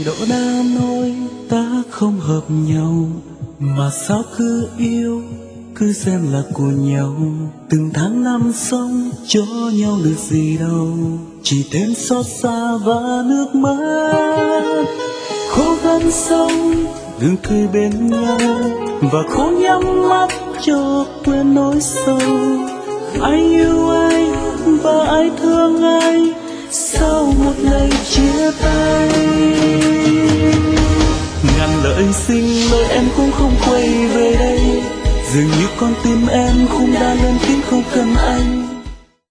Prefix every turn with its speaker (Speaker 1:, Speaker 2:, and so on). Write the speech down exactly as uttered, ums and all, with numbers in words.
Speaker 1: độ đã nói ta không hợp nhau, mà sao cứ yêu, cứ xem là của nhau. Từng tháng năm sống cho nhau được gì đâu, chỉ thêm xót xa và nước mắt. Cố gắng sống đừng cười bên nhau, và cố nhắm mắt cho quên nỗi sâu. Ai yêu ai và ai thương ai, sau một ngày chia tay. Ngàn lời xin lời em cũng không quay về đây, dường như con tim em không đã lên tiếng không cần anh.